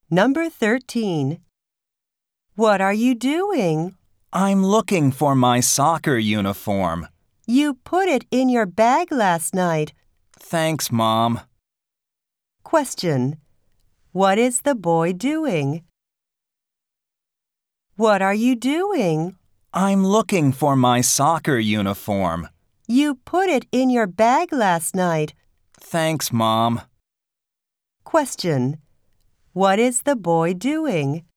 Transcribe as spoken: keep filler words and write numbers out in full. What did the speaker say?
Number thirteen. What are you doing? I'm looking for my soccer uniform. You put it in your bag last night. Thanks, Mom. Question. What is the boy doing? What are you doing? I'm looking for my soccer uniform. You put it in your bag last night. Thanks, Mom. Question. What is the boy doing?